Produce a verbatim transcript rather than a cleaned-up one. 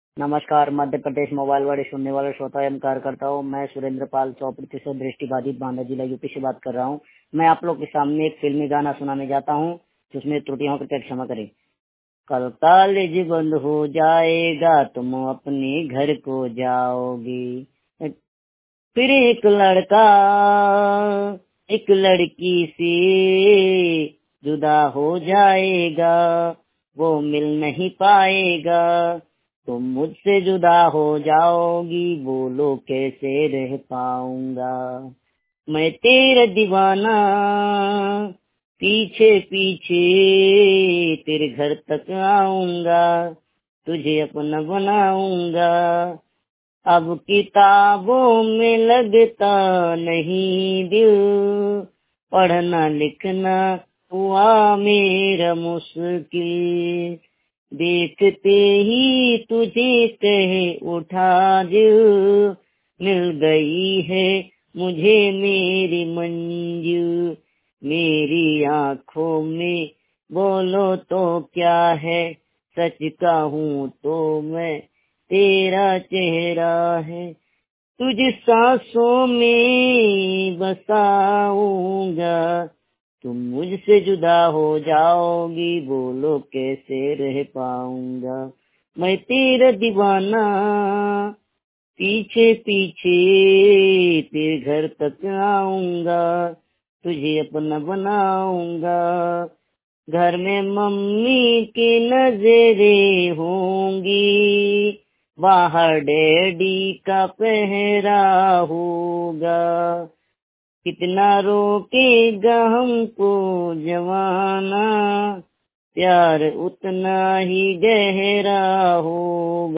नमस्कार, मध्य प्रदेश मोबाइल वाले सुनने वाले श्रोता एवं कार्यकर्ताओं, मैं सुरेंद्र पाल सौ प्रतिशत दृष्टिबाधित बांदा जिला यूपी से बात कर रहा हूं। मैं आप लोग के सामने एक फिल्मी गाना सुनाने जाता हूं, जिसमें त्रुटियों कृपया क्षमा करें। कल कॉलेज बंद हो जाएगा, तुम अपने घर को जाओगी, फिर एक लड़का एक लड़की से जुदा हो जाएगा, वो मिल नहीं पाएगा। तुम मुझसे जुदा हो जाओगी, बोलो कैसे रह पाऊंगा। मैं तेरा दीवाना, पीछे पीछे तेरे घर तक आऊंगा, तुझे अपना बनाऊंगा। अब किताबों में लगता नहीं दिल, पढ़ना लिखना हुआ मेरा मुश्किल। देखते ही तुझे कह उठा दिल, मिल गई है मुझे मेरी मंजिल। मेरी आँखों में बोलो तो क्या है, सच कहूँ तो मैं तेरा चेहरा है। तुझ सांसों में बसाऊंगा, तुम मुझसे जुदा हो जाओगी, बोलो कैसे रह पाऊंगा। मैं तेरा दीवाना, पीछे पीछे तेरे घर तक आऊंगा, तुझे अपना बनाऊंगा। घर में मम्मी की नजरें होंगी, बाहर डैडी का पहरा होगा। कितना रोकेगा हमको जमाना, प्यार उतना ही गहरा होगा।